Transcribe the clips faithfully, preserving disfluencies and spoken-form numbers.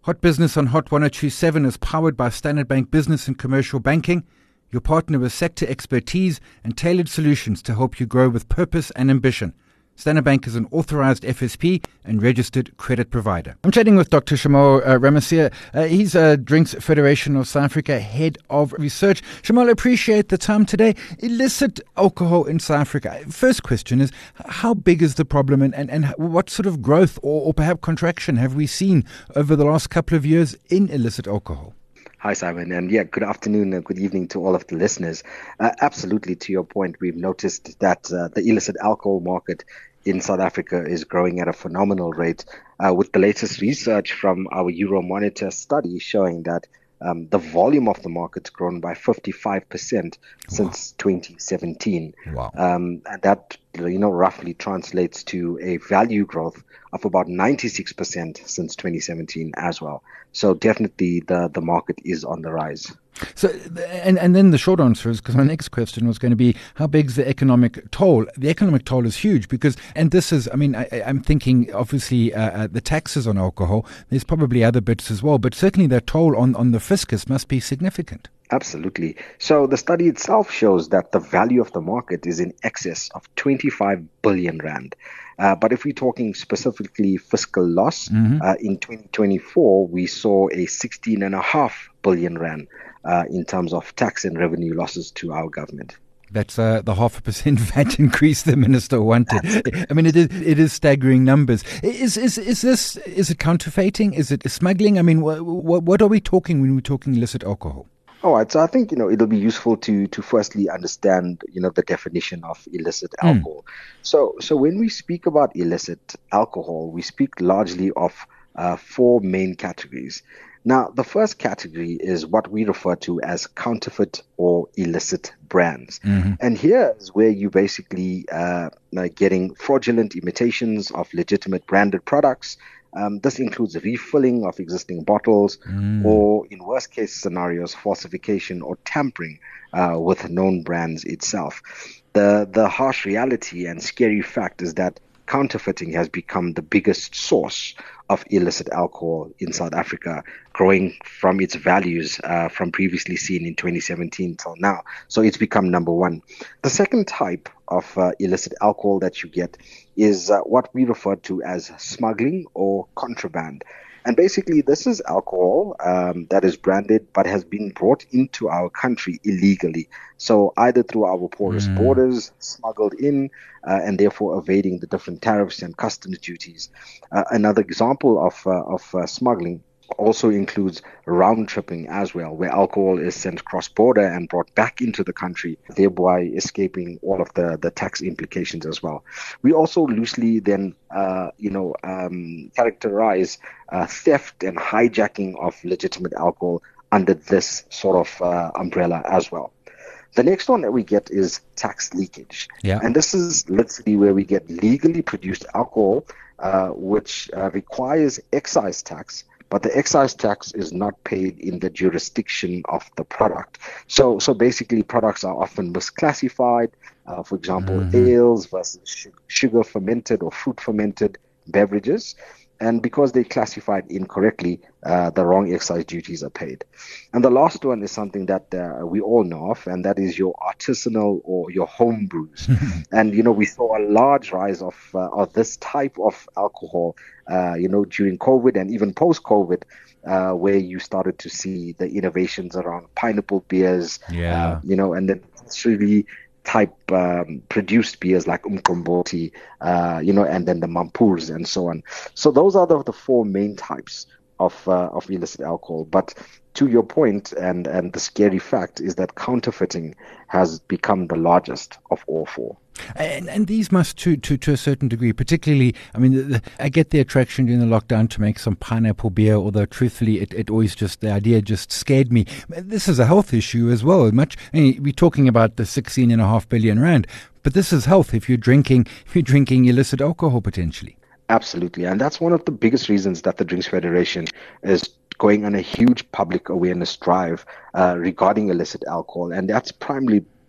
Hot Business on Hot one oh two point seven is powered by Standard Bank Business and Commercial Banking, your partner with sector expertise and tailored solutions to help you grow with purpose and ambition. Standard Bank is an authorized F S P and registered credit provider. I'm chatting with Doctor Shamal uh, Ramassia. Uh, he's a Drinks Federation of South Africa Head of Research. Shamal, I appreciate the time today. Illicit alcohol in South Africa. First question is, how big is the problem and, and, and what sort of growth or, or perhaps contraction have we seen over the last couple of years in illicit alcohol? Hi, Simon. And yeah, good afternoon and good evening to all of the listeners. Uh, absolutely, to your point, we've noticed that uh, the illicit alcohol market in South Africa is growing at a phenomenal rate, uh, with the latest research from our Euromonitor study showing that um, the volume of the market's grown by fifty-five percent since twenty seventeen. Wow. Um, and that, you know, roughly translates to a value growth of about ninety-six percent since twenty seventeen as well. So definitely the, the market is on the rise. So, and, and then the short answer is, because my next question was going to be, how big is the economic toll? The economic toll is huge because, and this is, I mean, I, I'm thinking obviously uh, uh, the taxes on alcohol, there's probably other bits as well, but certainly the toll on, on the fiscus must be significant. Absolutely. So the study itself shows that the value of the market is in excess of twenty-five billion rand. Uh, but if we're talking specifically fiscal loss, mm-hmm. uh, in twenty twenty-four, we saw a sixteen point five billion rand uh, in terms of tax and revenue losses to our government. That's uh, the half a percent V A T increase the minister wanted. I mean, it is it is staggering numbers. Is is is this is it counterfeiting? Is it smuggling? I mean, what what, what are we talking when we're talking illicit alcohol? All right, so I think, you know, it'll be useful to to firstly understand, you know, the definition of illicit alcohol. Mm. So so when we speak about illicit alcohol, we speak largely of uh, four main categories. Now, the first category is what we refer to as counterfeit or illicit brands. Mm-hmm. And here is where you basically uh, are getting fraudulent imitations of legitimate branded products. Um, this includes refilling of existing bottles mm. or, in worst case scenarios, falsification or tampering uh, with known brands itself. The, the harsh reality and scary fact is that counterfeiting has become the biggest source of illicit alcohol in South Africa, growing from its values uh, from previously seen in twenty seventeen till now. So it's become number one. The second type of uh, illicit alcohol that you get is uh, what we refer to as smuggling or contraband. And basically, this is alcohol um, that is branded but has been brought into our country illegally. So either through our porous mm. borders, smuggled in, uh, and therefore evading the different tariffs and customs duties. Uh, another example of uh, of uh, smuggling also includes round tripping as well, where alcohol is sent cross-border and brought back into the country, thereby escaping all of the, the tax implications as well. We also loosely then, uh, you know, um, characterize uh, theft and hijacking of legitimate alcohol under this sort of uh, umbrella as well. The next one that we get is tax leakage. Yeah. And this is literally where we get legally produced alcohol, uh, which uh, requires excise tax, but the excise tax is not paid in the jurisdiction of the product. So so basically, products are often misclassified. Uh, for example, mm-hmm. ales versus sugar fermented or fruit fermented beverages. And because they classified incorrectly, uh, the wrong excise duties are paid. And the last one is something that uh, we all know of, and that is your artisanal or your home brews. And, you know, we saw a large rise of uh, of this type of alcohol, uh, you know, during COVID and even post-COVID, uh, where you started to see the innovations around pineapple beers, yeah. uh, you know, and then it's really type um, produced beers like umqombothi, uh, you know, and then the Mampurs and so on. So those are the, the four main types of uh, of illicit alcohol. But to your point, and and the scary fact is that counterfeiting has become the largest of all four. And, and these must, to, to to a certain degree, particularly, I mean, the, the, I get the attraction during the lockdown to make some pineapple beer, although truthfully, it, it always just, the idea just scared me. This is a health issue as well. Much, I mean, we're talking about the sixteen and a half billion rand, but this is health if you're drinking, if you're drinking illicit alcohol potentially. Absolutely. And that's one of the biggest reasons that the Drinks Federation is going on a huge public awareness drive uh, regarding illicit alcohol. And that's primarily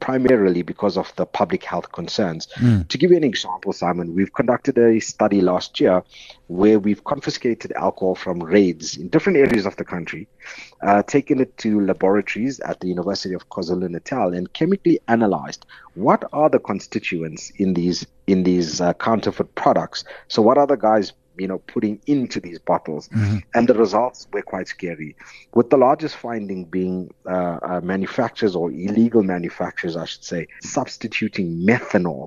primarily because of the public health concerns. Mm. To give you an example, Simon, we've conducted a study last year where we've confiscated alcohol from raids in different areas of the country, uh, taken it to laboratories at the University of KwaZulu-Natal and chemically analyzed what are the constituents in these in these uh, counterfeit products. So what are the guys you know, putting into these bottles. Mm-hmm. And the results were quite scary, with the largest finding being uh, uh, manufacturers or illegal manufacturers, I should say, substituting methanol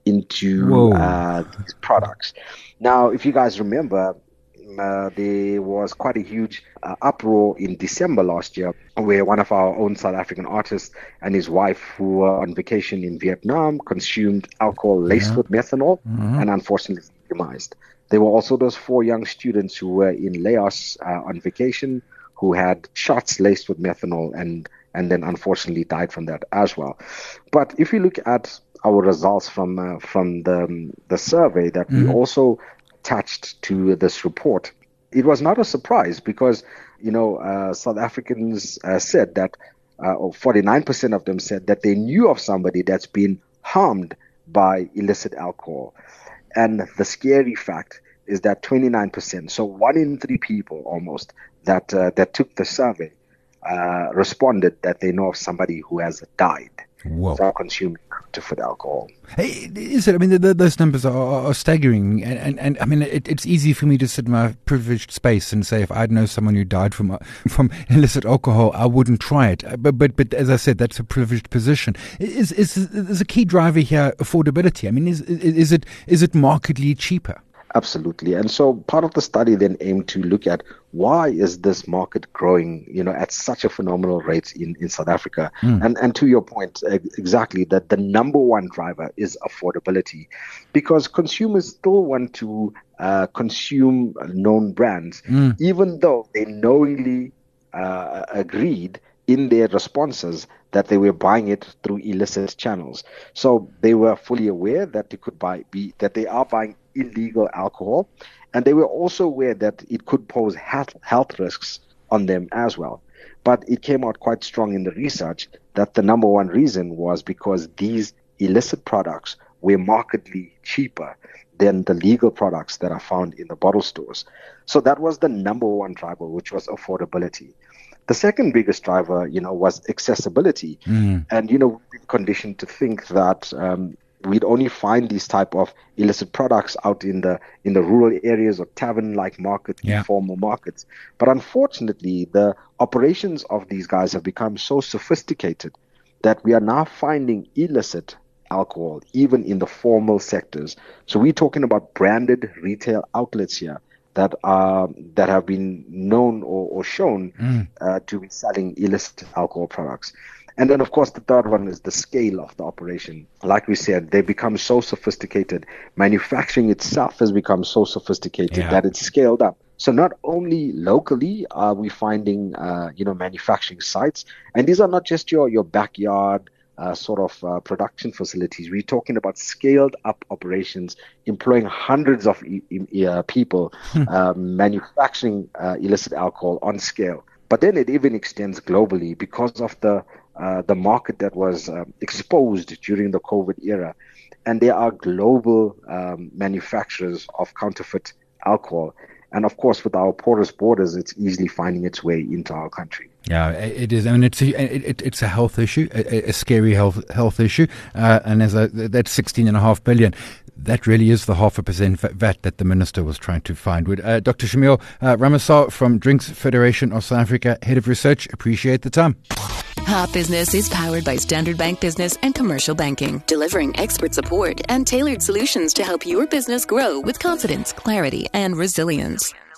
into uh, these products. Now, if you guys remember, uh, there was quite a huge uh, uproar in December last year where one of our own South African artists and his wife, who were on vacation in Vietnam, consumed alcohol laced yeah. with methanol mm-hmm. and unfortunately demised. There were also those four young students who were in Laos uh, on vacation who had shots laced with methanol and, and then unfortunately died from that as well. But if you look at our results from uh, from the, the survey that mm-hmm. we also attached to this report, it was not a surprise because, you know, uh, South Africans uh, said that, uh, or forty-nine percent of them said that they knew of somebody that's been harmed by illicit alcohol. And the scary fact is that twenty-nine percent, so one in three people almost that uh, that took the survey uh, responded that they know of somebody who has died for consuming counterfeit alcohol. Hey, is it? I mean, the, the, those numbers are, are staggering, and, and, and I mean, it, it's easy for me to sit in my privileged space and say if I'd know someone who died from from illicit alcohol, I wouldn't try it. But but but as I said, that's a privileged position. Is is is a key driver here affordability? I mean, is is it is it markedly cheaper? Absolutely. And so part of the study then aimed to look at why is this market growing, you know, at such a phenomenal rate in, in South Africa. Mm. And and to your point, exactly, that the number one driver is affordability, because consumers still want to uh, consume known brands, mm. even though they knowingly uh, agreed in their responses that they were buying it through illicit channels. So they were fully aware that they could buy be that they are buying illegal alcohol, and they were also aware that it could pose health, health risks on them as well. But it came out quite strong in the research that the number one reason was because these illicit products were markedly cheaper than the legal products that are found in the bottle stores. So that was the number one driver, which was affordability. The second biggest driver, you know, was accessibility. Mm. And, you know, we've been conditioned to think that um, we'd only find these type of illicit products out in the in the rural areas or tavern-like markets, yeah. informal markets. But unfortunately, the operations of these guys have become so sophisticated that we are now finding illicit alcohol even in the formal sectors. So we're talking about branded retail outlets here that are that have been known or, or shown mm. uh, to be selling illicit alcohol products. And then, of course, the third one is the scale of the operation. Like we said, they become so sophisticated. Manufacturing itself has become so sophisticated yeah. that it's scaled up. So not only locally are we finding, uh, you know, manufacturing sites, and these are not just your, your backyard uh, sort of uh, production facilities. We're talking about scaled up operations employing hundreds of e- e- uh, people uh, manufacturing uh, illicit alcohol on scale. But then it even extends globally because of the uh, the market that was uh, exposed during the COVID era. And there are global um, manufacturers of counterfeit alcohol. And of course, with our porous borders, it's easily finding its way into our country. Yeah, it is. I mean, it's a, it, it's a health issue, a, a scary health health issue. Uh, and as a, that's sixteen and a half billion. That really is the half a percent V A T that the minister was trying to find. Would uh, Doctor Shamil uh, Ramasar from Drinks Federation of South Africa, Head of Research, appreciate the time. Heart Business is powered by Standard Bank Business and Commercial Banking, delivering expert support and tailored solutions to help your business grow with confidence, clarity, and resilience.